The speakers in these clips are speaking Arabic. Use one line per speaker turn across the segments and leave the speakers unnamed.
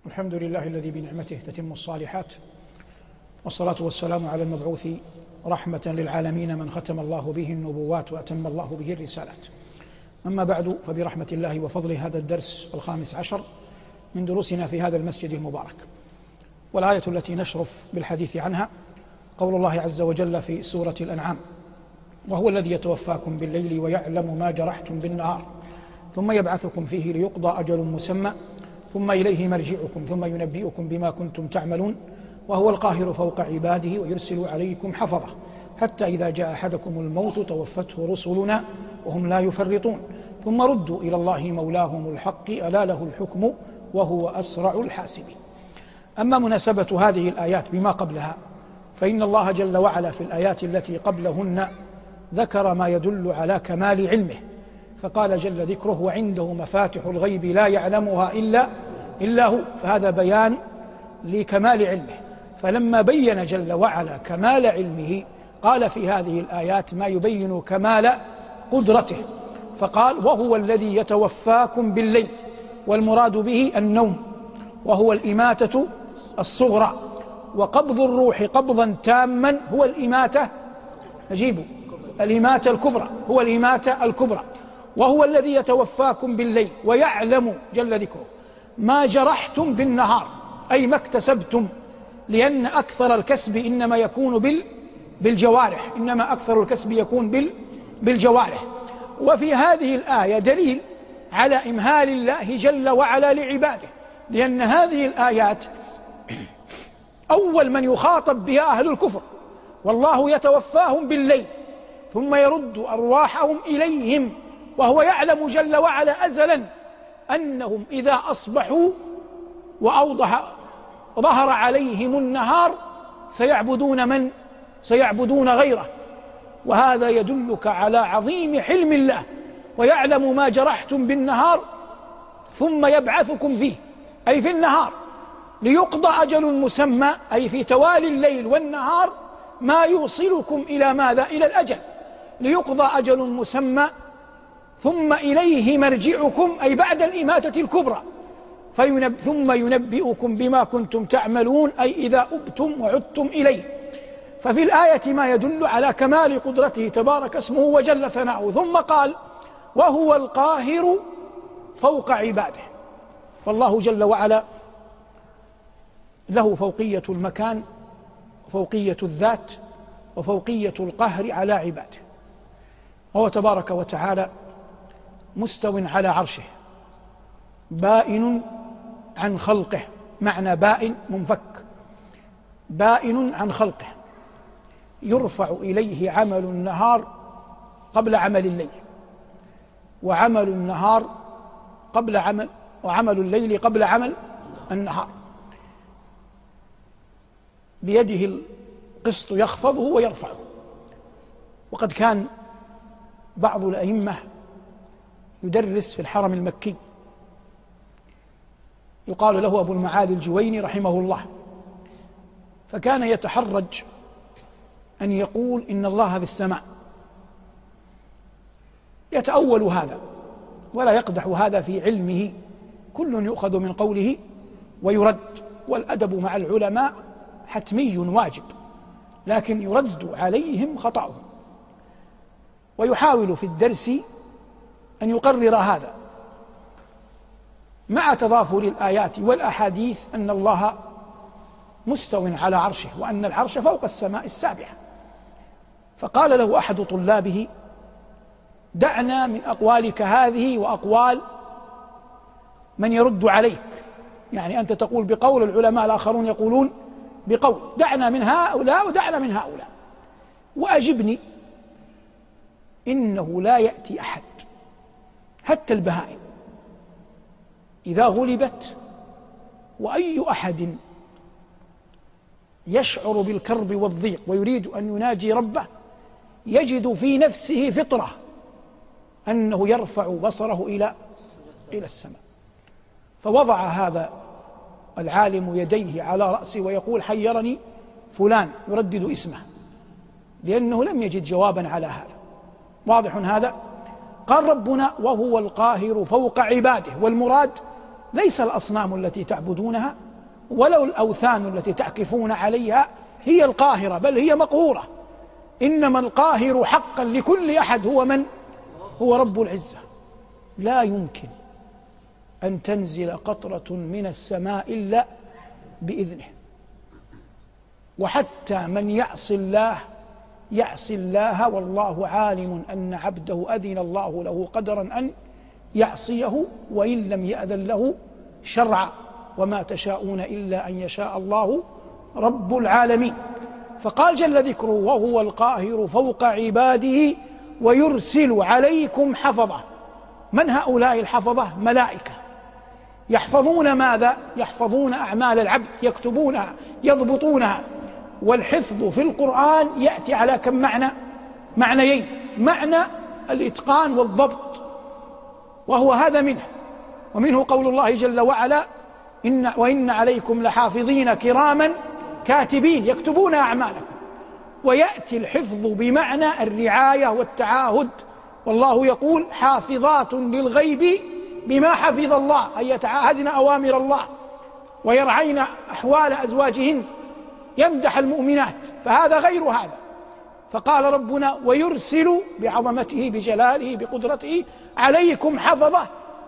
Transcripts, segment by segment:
الحمد لله الذي بنعمته تتم الصالحات، والصلاة والسلام على المبعوث رحمة للعالمين من ختم الله به النبوات وأتم الله به الرسالات. أما بعد، فبرحمة الله وفضله هذا الدرس 15 من دروسنا في هذا المسجد المبارك، والآية التي نشرف بالحديث عنها قول الله عز وجل في سورة الأنعام: وهو الذي يتوفاكم بالليل ويعلم ما جرحتم بالنهار ثم يبعثكم فيه ليقضى أجل مسمى ثم إليه مرجعكم ثم ينبئكم بما كنتم تعملون وهو القاهر فوق عباده ويرسل عليكم حفظة حتى إذا جاء أحدكم الموت توفته رسلنا وهم لا يفرطون ثم ردوا إلى الله مولاهم الحق ألا له الحكم وهو أسرع الحاسبين. أما مناسبة هذه الآيات بما قبلها، فإن الله جل وعلا في الآيات التي قبلهن ذكر ما يدل على كمال علمه، فقال جل ذكره: وعنده مفاتح الغيب لا يعلمها إلا هو، فهذا بيان لكمال علمه. فلما بين جل وعلا كمال علمه قال في هذه الآيات ما يبين كمال قدرته، فقال: وهو الذي يتوفاكم بالليل، والمراد به النوم، وهو الإماتة الصغرى، وقبض الروح قبضا تاما هو الإماتة، نجيب الإماتة الكبرى، هو الإماتة الكبرى. وهو الذي يتوفاكم بالليل ويعلم جل ذكره ما جرحتم بالنهار، أي ما اكتسبتم، لأن أكثر الكسب إنما يكون بالجوارح، إنما أكثر الكسب يكون بالجوارح. وفي هذه الآية دليل على إمهال الله جل وعلا لعباده، لأن هذه الآيات أول من يخاطب بها أهل الكفر، والله يتوفاهم بالليل ثم يرد أرواحهم إليهم، وهو يعلم جل وعلا أزلا أنهم إذا أصبحوا ظهر عليهم النهار سيعبدون من؟ سيعبدون غيره. وهذا يدلك على عظيم حلم الله، ويعلم ما جرحتم بالنهار ثم يبعثكم فيه، أي في النهار، ليقضى أجل مسمى، أي في توالي الليل والنهار ما يوصلكم إلى ماذا؟ إلى الأجل، ليقضى أجل مسمى ثم إليه مرجعكم، أي بعد الإماتة الكبرى، ثم ينبئكم بما كنتم تعملون، أي إذا أبتم وعدتم إليه. ففي الآية ما يدل على كمال قدرته تبارك اسمه وجل ثناؤه. ثم قال: وهو القاهر فوق عباده، والله جل وعلا له فوقية المكان وفوقية الذات وفوقية القهر على عباده، وهو تبارك وتعالى مستو على عرشه بائن عن خلقه، معنى بائن منفك، بائن عن خلقه، يرفع إليه عمل النهار قبل عمل الليل، وعمل النهار قبل عمل، وعمل الليل قبل عمل النهار، بيده القسط يخفضه ويرفعه. وقد كان بعض الأئمة يدرس في الحرم المكي، يقال له أبو المعالي الجويني رحمه الله، فكان يتحرج أن يقول إن الله في السماء، يتأول هذا ولا يقدح هذا في علمه، كل يؤخذ من قوله ويرد، والأدب مع العلماء حتمي واجب، لكن يرد عليهم خطأهم، ويحاول في الدرس أن يقرر هذا مع تضافر الآيات والأحاديث أن الله مستو على عرشه، وأن العرش فوق السماء السابعة. فقال له أحد طلابه: دعنا من أقوالك هذه وأقوال من يرد عليك، يعني أنت تقول بقول، العلماء الآخرون يقولون بقول، دعنا من هؤلاء ودعنا من هؤلاء، وأجبني إنه لا يأتي أحد، حتى البهائم إذا غلبت، وأي أحد يشعر بالكرب والضيق ويريد أن يناجي ربه يجد في نفسه فطرة أنه يرفع بصره إلى السماء. فوضع هذا العالم يديه على رأسه ويقول: حيرني فلان، يردد اسمه، لأنه لم يجد جوابا على هذا. واضح هذا؟ قال ربنا: وهو القاهر فوق عباده، والمراد ليس الأصنام التي تعبدونها ولو الأوثان التي تعكفون عليها هي القاهرة، بل هي مقهورة. إنما القاهر حقا لكل أحد هو من؟ هو رب العزة. لا يمكن أن تنزل قطرة من السماء إلا بإذنه، وحتى من يعصي الله والله عالم أن عبده أذن الله له قدرا أن يعصيه وإن لم يأذن له شرعا، وما تشاءون إلا أن يشاء الله رب العالمين. فقال جل ذكره: وهو القاهر فوق عباده ويرسل عليكم حفظة. من هؤلاء الحفظة؟ ملائكة يحفظون ماذا؟ يحفظون أعمال العبد، يكتبونها يضبطونها. والحفظ في القرآن يأتي على كم معنى؟ معنيين: معنى الإتقان والضبط، وهو هذا منه، ومنه قول الله جل وعلا: وإن عليكم لحافظين كراما كاتبين يكتبون أعمالكم. ويأتي الحفظ بمعنى الرعاية والتعاهد، والله يقول: حافظات للغيب بما حفظ الله، أي يتعاهدن أوامر الله ويرعين أحوال أزواجهن، يمدح المؤمنات، فهذا غير هذا. فقال ربنا: ويرسل، بعظمته بجلاله بقدرته، عليكم حفظة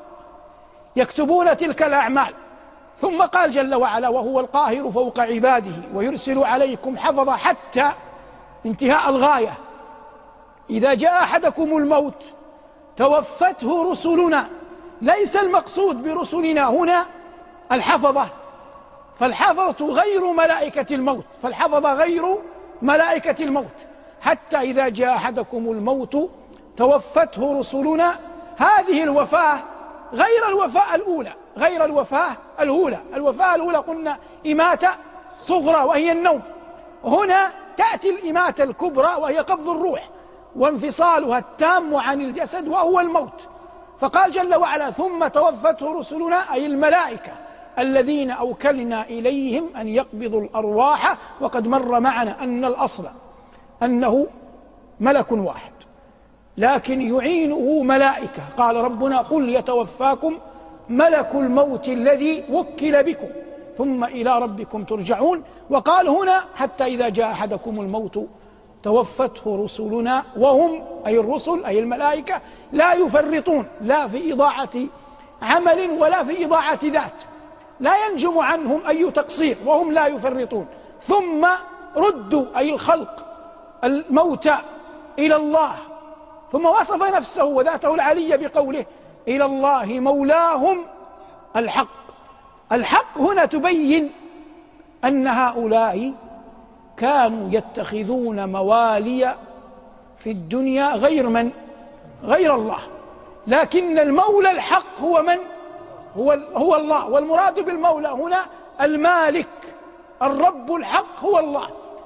يكتبون تلك الأعمال. ثم قال جل وعلا: وهو القاهر فوق عباده ويرسل عليكم حفظة، حتى انتهاء الغاية. إذا جاء أحدكم الموت توفته رسلنا. ليس المقصود برسلنا هنا الحفظة، فالحفظة غير ملائكة الموت، فالحفظة غير ملائكة الموت. حتى إذا جاء أحدكم الموت توفته رسلنا. هذه الوفاة غير الوفاة الأولى، غير الوفاة الأولى. الوفاة الأولى قلنا إماتة صغرى وهي النوم، هنا تأتي الإماتة الكبرى وهي قبض الروح وانفصالها التام عن الجسد وهو الموت. فقال جل وعلا: ثم توفته رسلنا، أي الملائكة الذين أوكلنا إليهم أن يقبضوا الأرواح. وقد مر معنا أن الأصل أنه ملك واحد، لكن يعينه ملائكة. قال ربنا: قل يتوفاكم ملك الموت الذي وكل بكم ثم إلى ربكم ترجعون. وقال هنا: حتى إذا جاء أحدكم الموت توفته رسلنا وهم، أي الرسل أي الملائكة، لا يفرطون، لا في إضاعة عمل ولا في إضاعة ذات، لا ينجم عنهم أي تقصير، وهم لا يفرطون. ثم ردوا، أي الخلق الموتى، إلى الله. ثم وصف نفسه وذاته العلية بقوله: إلى الله مولاهم الحق. الحق هنا تبين أن هؤلاء كانوا يتخذون موالي في الدنيا غير من؟ غير الله. لكن المولى الحق هو من؟ هو الله. والمراد بالمولى هنا المالك، الرب الحق هو الله.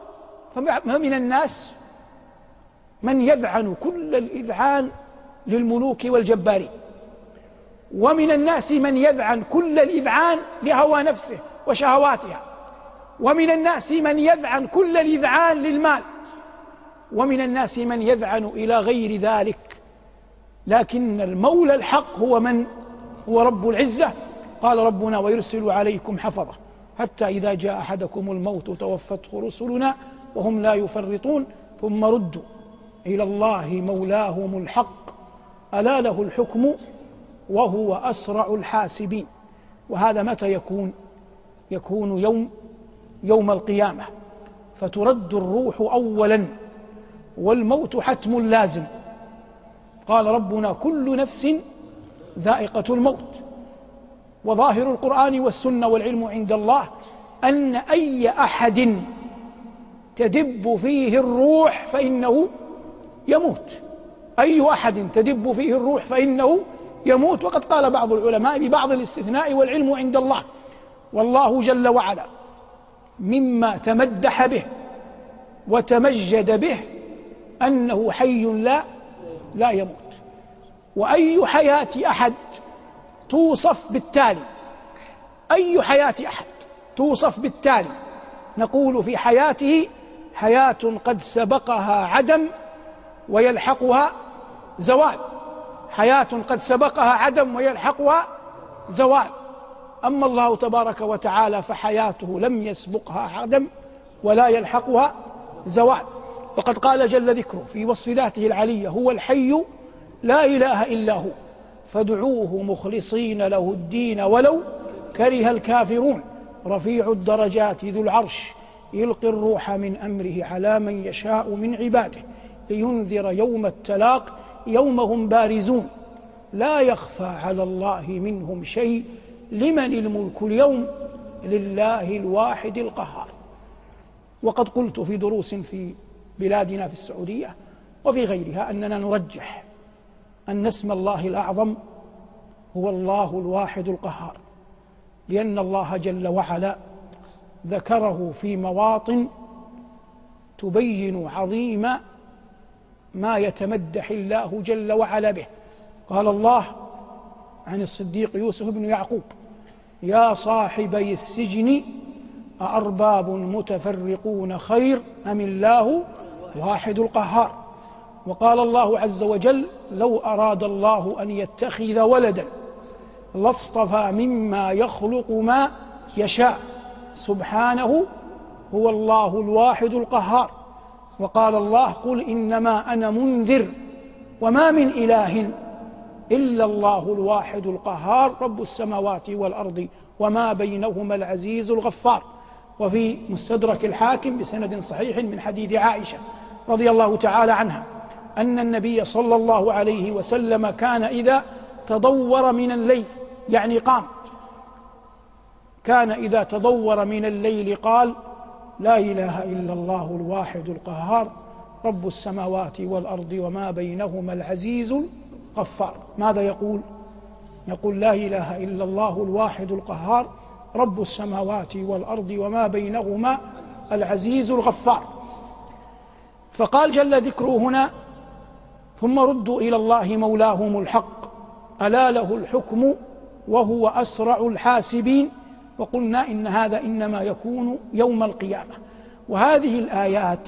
فمن الناس من يذعن كل الإذعان للملوك والجبارين، ومن الناس من يذعن كل الإذعان لهوى نفسه وشهواتها، ومن الناس من يذعن كل الإذعان للمال، ومن الناس من يذعن إلى غير ذلك. لكن المولى الحق هو من؟ هو رب العزة. قال ربنا: ويرسل عليكم حفظة حتى إذا جاء أحدكم الموت توفته رسلنا وهم لا يفرطون ثم ردوا إلى الله مولاهم الحق ألا له الحكم وهو أسرع الحاسبين. وهذا متى يكون؟ يكون يوم القيامة، فترد الروح أولا، والموت حتم لازم. قال ربنا: كل نفس ذائقة الموت. وظاهر القرآن والسنة والعلم عند الله أن أي أحد تدب فيه الروح فإنه يموت، أي أحد تدب فيه الروح فإنه يموت. وقد قال بعض العلماء ببعض الاستثناء والعلم عند الله. والله جل وعلا مما تمدح به وتمجد به أنه حي لا يموت. وأي حياة أحد توصف بالتالي، أي حياة أحد توصف بالتالي، نقول في حياته حياة قد سبقها عدم ويلحقها زوال، حياة قد سبقها عدم ويلحقها زوال. أما الله تبارك وتعالى فحياته لم يسبقها عدم ولا يلحقها زوال. وقد قال جل ذكره في وصف ذاته العلية: هو الحي لا إله إلا هو فادعوه مخلصين له الدين ولو كره الكافرون. رفيع الدرجات ذو العرش يلقي الروح من أمره على من يشاء من عباده لينذر يوم التلاق يوم هم بارزون لا يخفى على الله منهم شيء لمن الملك اليوم لله الواحد القهار. وقد قلت في دروس في بلادنا في السعودية وفي غيرها أننا نرجح أن اسم الله الأعظم هو الله الواحد القهار، لأن الله جل وعلا ذكره في مواطن تبين عظيم ما يتمدح الله جل وعلا به. قال الله عن الصديق يوسف بن يعقوب: يا صاحبي السجن أأرباب متفرقون خير أم الله واحد القهار. وقال الله عز وجل: لو أراد الله أن يتخذ ولدا لاصطفى مما يخلق ما يشاء سبحانه هو الله الواحد القهار. وقال الله: قل إنما أنا منذر وما من إله إلا الله الواحد القهار رب السماوات والأرض وما بينهما العزيز الغفار. وفي مستدرك الحاكم بسند صحيح من حديث عائشة رضي الله تعالى عنها أن النبي صلى الله عليه وسلم كان إذا تضور من الليل، يعني قام، كان إذا تضور من الليل قال: لا إله إلا الله الواحد القهار رب السماوات والأرض وما بينهما العزيز الغفار. ماذا يقول؟ يقول: لا إله إلا الله الواحد القهار رب السماوات والأرض وما بينهما العزيز الغفار. فقال جل ذكره هنا: ثم ردوا إلى الله مولاهم الحق ألا له الحكم وهو أسرع الحاسبين. وقلنا إن هذا إنما يكون يوم القيامة. وهذه الآيات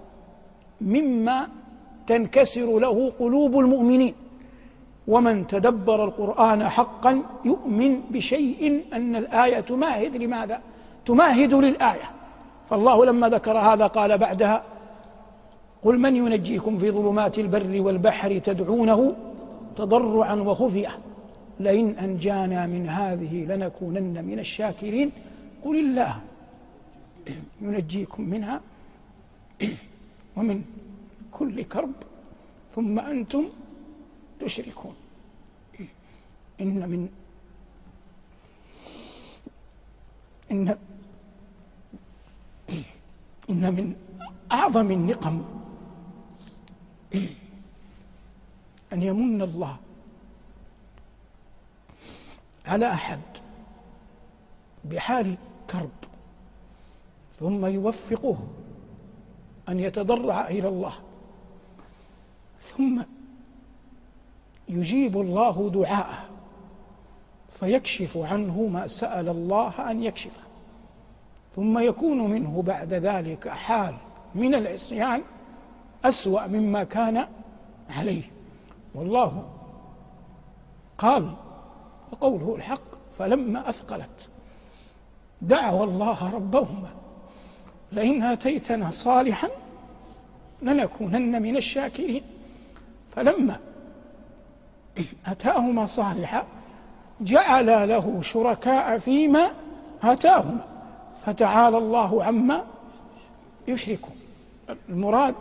مما تنكسر له قلوب المؤمنين، ومن تدبر القرآن حقا يؤمن بشيء أن الآية تمهد لماذا؟ تمهد للآية. فالله لما ذكر هذا قال بعدها: قل من ينجيكم في ظلمات البر والبحر تدعونه تضرعا وخفية لئن أنجانا من هذه لنكونن من الشاكرين قل الله ينجيكم منها ومن كل كرب ثم أنتم تشركون. إن من أعظم النقم أن يمن الله على أحد بحال كرب ثم يوفقه أن يتضرع إلى الله، ثم يجيب الله دعاءه فيكشف عنه ما سأل الله أن يكشفه، ثم يكون منه بعد ذلك حال من العصيان أسوأ مما كان عليه. والله قال وقوله الحق: فلما أثقلت دعوا الله ربهما لئن آتيتنا صالحا لنكونن من الشاكرين. فلما أتاهما صالحا جعل له شركاء فيما آتاهما فتعالى الله عما يشركون. المراد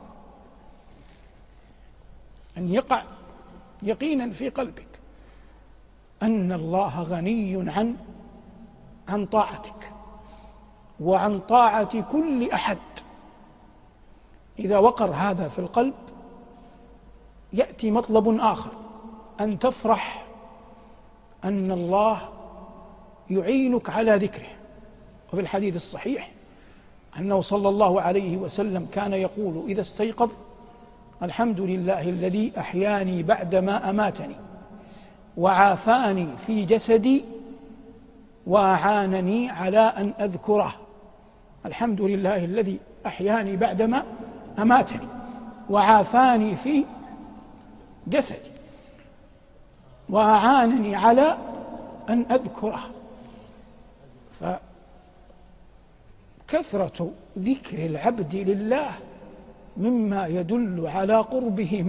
أن يقع يقينا في قلبك أن الله غني عن طاعتك وعن طاعة كل أحد. إذا وقر هذا في القلب يأتي مطلب آخر، أن تفرح أن الله يعينك على ذكره. وفي الحديث الصحيح أنه صلى الله عليه وسلم كان يقول إذا استيقظ: الحمد لله الذي أحياني بعدما أماتني وعافاني في جسدي وأعانني على أن أذكره. الحمد لله الذي أحياني بعدما أماتني وعافاني في جسدي وأعانني على أن أذكره. فكثرة ذكر العبد لله مما يدل على قربه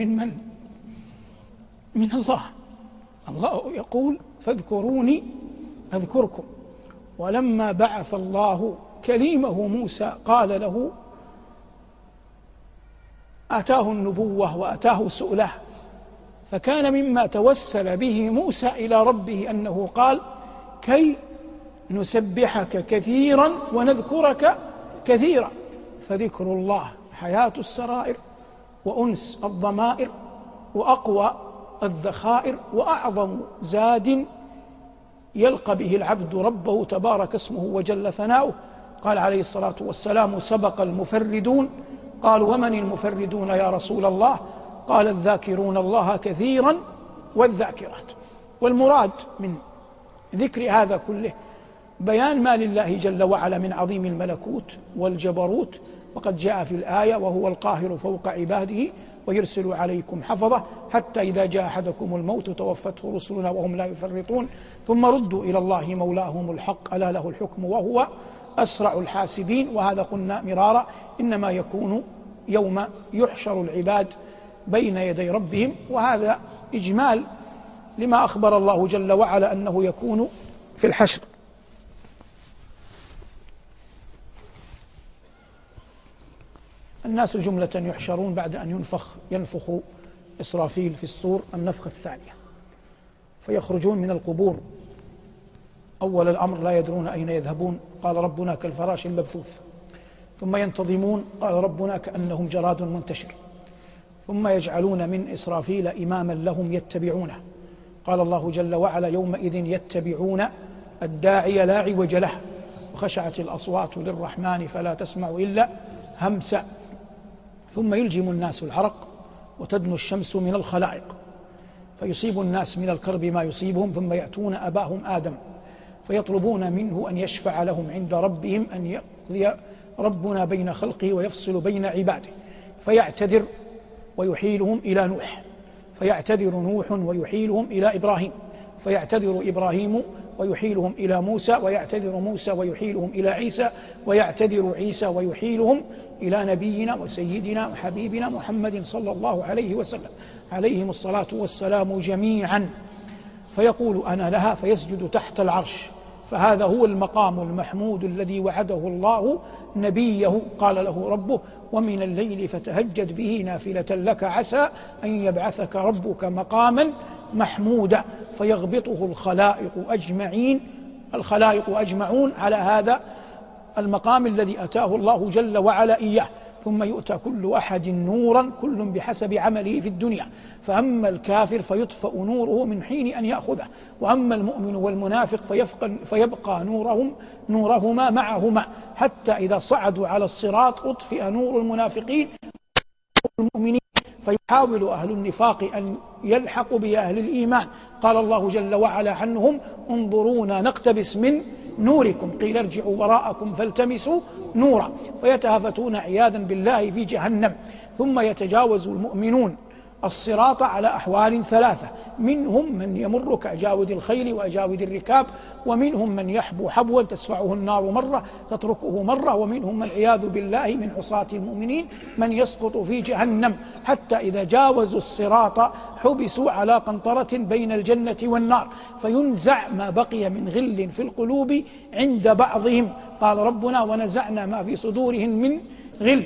من الله. الله يقول فاذكروني أذكركم. ولما بعث الله كليمه موسى قال له، آتاه النبوة وآتاه سؤله، فكان مما توسل به موسى إلى ربه أنه قال كي نسبحك كثيرا ونذكرك كثيرا. فذكر الله حياة السرائر وأنس الضمائر وأقوى الذخائر وأعظم زاد يلقى به العبد ربه تبارك اسمه وجل ثناؤه. قال عليه الصلاة والسلام سبق المفردون. قالوا ومن المفردون يا رسول الله؟ قال الذاكرون الله كثيرا والذاكرات. والمراد من ذكر هذا كله بيان ما لله جل وعلا من عظيم الملكوت والجبروت، وقد جاء في الآية وهو القاهر فوق عباده ويرسل عليكم حفظة حتى إذا جاء أحدكم الموت توفته رسلنا وهم لا يفرطون ثم ردوا إلى الله مولاهم الحق ألا له الحكم وهو أسرع الحاسبين. وهذا قلنا مرارا إنما يكون يوم يحشر العباد بين يدي ربهم، وهذا إجمال لما أخبر الله جل وعلا أنه يكون في الحشر. الناس جملة يحشرون بعد أن ينفخ إسرافيل في الصور النفخة الثانية، فيخرجون من القبور. أول الأمر لا يدرون أين يذهبون، قال ربنا كالفراش المبثوث. ثم ينتظمون، قال ربنا كأنهم جراد منتشر. ثم يجعلون من إسرافيل إماما لهم يتبعونه، قال الله جل وعلا يومئذ يتبعون الداعي لا عوج له وخشعت الأصوات للرحمن فلا تسمع إلا همسا. ثم يلجم الناس العرق وتدنو الشمس من الخلائق فيصيب الناس من الكرب ما يصيبهم، ثم يأتون أباهم آدم فيطلبون منه أن يشفع لهم عند ربهم أن يقضي ربنا بين خلقه ويفصل بين عباده، فيعتذر ويحيلهم إلى نوح، فيعتذر نوح ويحيلهم إلى إبراهيم، فيعتذر إبراهيم ويحيلهم إلى موسى، ويعتذر موسى ويحيلهم إلى عيسى، ويعتذر عيسى ويحيلهم إلى نبينا وسيدنا وحبيبنا محمد صلى الله عليه وسلم عليهم الصلاة والسلام جميعا. فيقول أنا لها فيسجد تحت العرش. فهذا هو المقام المحمود الذي وعده الله نبيه. قال له ربه ومن الليل فتهجد به نافلة لك عسى أن يبعثك ربك مقاما محمودا. فيغبطه الخلائق أجمعون على هذا المقام الذي أتاه الله جل وعلا إياه. ثم يؤتى كل أحد نورا كل بحسب عمله في الدنيا، فأما الكافر فيطفأ نوره من حين أن يأخذه، وأما المؤمن والمنافق فيبقى نورهما معهما، حتى إذا صعدوا على الصراط أطفئ نور المنافقين والمؤمنين، فيحاول أهل النفاق أن يلحقوا بأهل الإيمان. قال الله جل وعلا عنهم انظرونا نقتبس من نوركم، قيل ارجعوا وراءكم فالتمسوا نورا، فيتهافتون عياذا بالله في جهنم. ثم يتجاوز المؤمنون الصراط على أحوال ثلاثة، منهم من يمر كأجاود الخيل وأجاود الركاب، ومنهم من يحبو حبوا تسفعه النار مرة تتركه مرة، ومنهم من عياذ بالله من عصاة المؤمنين من يسقط في جهنم، حتى إذا جاوزوا الصراط حبسوا على قنطرة بين الجنة والنار، فينزع ما بقي من غل في القلوب عند بعضهم. قال ربنا ونزعنا ما في صدورهم من غل،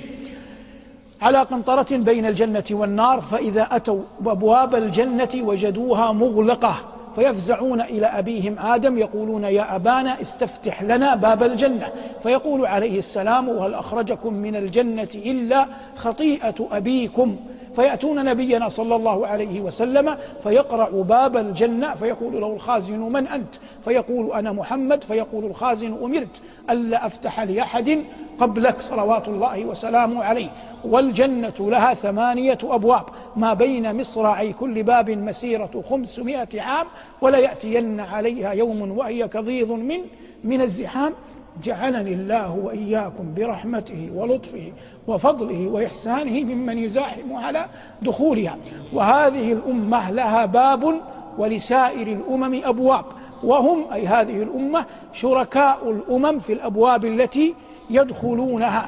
على قنطرة بين الجنة والنار، فإذا أتوا أبواب الجنة وجدوها مغلقة، فيفزعون إلى أبيهم آدم يقولون يا أبانا استفتح لنا باب الجنة، فيقول عليه السلام وهل أخرجكم من الجنة إلا خطيئة أبيكم، فيأتون نبينا صلى الله عليه وسلم فيقرع باب الجنة، فيقول له الخازن من أنت؟ فيقول أنا محمد، فيقول الخازن أمرت ألا أفتح لأحد قبلك صلوات الله وسلامه عليه. والجنة لها 8 أبواب، ما بين مصراعي كل باب مسيرة 500 عام، ولا يأتين عليها يوم وهي كضيض من الزحام. جعلني الله وإياكم برحمته ولطفه وفضله وإحسانه ممن يزاحم على دخولها. وهذه الأمة لها باب ولسائر الأمم أبواب، وهم أي هذه الأمة شركاء الأمم في الأبواب التي يدخلونها،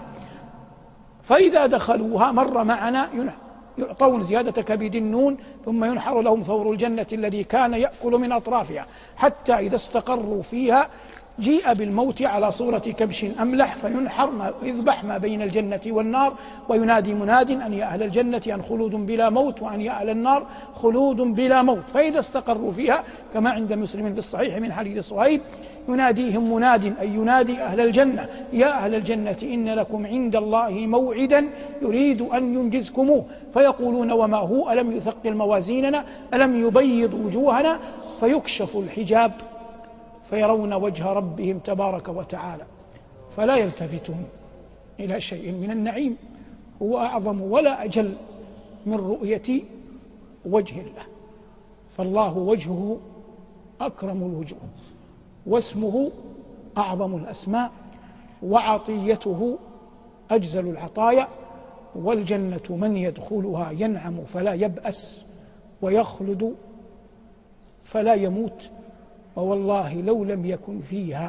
فإذا دخلوها مر معنا يعطون زيادة كبد النون ثم ينحر لهم ثور الجنة الذي كان يأكل من أطرافها، حتى إذا استقروا فيها جيء بالموت على صورة كبش أملح فينحر يذبح ما بين الجنة والنار، وينادي مناد أن يا أهل الجنة أن خلود بلا موت، وأن يا أهل النار خلود بلا موت. فإذا استقروا فيها كما عند مسلم في الصحيح من حديث صهيب يناديهم مناد أي ينادي أهل الجنة يا أهل الجنة إن لكم عند الله موعدا يريد أن ينجزكموه، فيقولون وما هو؟ ألم يثقل موازيننا؟ ألم يبيض وجوهنا؟ فيكشف الحجاب فيرون وجه ربهم تبارك وتعالى، فلا يلتفتون إلى شيء من النعيم هو أعظم ولا أجل من رؤية وجه الله. فالله وجهه أكرم الوجوه، واسمه أعظم الأسماء، وعطيته أجزل العطايا، والجنة من يدخلها ينعم فلا يبأس ويخلد فلا يموت. ووالله لو لم يكن فيها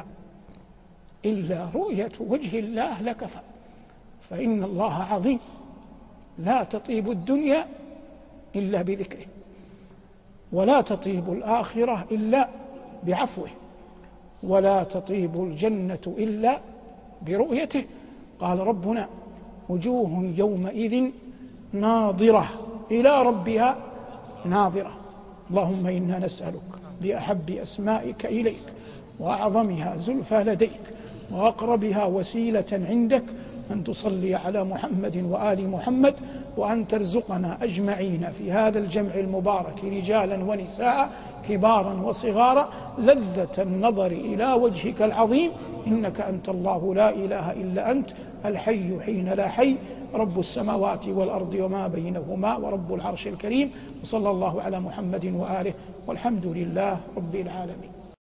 إلا رؤية وجه الله لكفى، فإن الله عظيم لا تطيب الدنيا إلا بذكره، ولا تطيب الآخرة إلا بعفوه، ولا تطيب الجنة إلا برؤيته. قال ربنا وجوه يومئذ ناظرة إلى ربها ناظرة. اللهم إنا نسألك بأحب أسمائك إليك وأعظمها زلفى لديك وأقربها وسيلة عندك أن تصلي على محمد وآل محمد، وأن ترزقنا أجمعين في هذا الجمع المبارك رجالا ونساء كبارا وصغارا لذة النظر إلى وجهك العظيم، إنك أنت الله لا إله إلا أنت الحي حين لا حي، رب السماوات والأرض وما بينهما، ورب العرش الكريم. وصلى الله على محمد وآله، والحمد لله رب العالمين.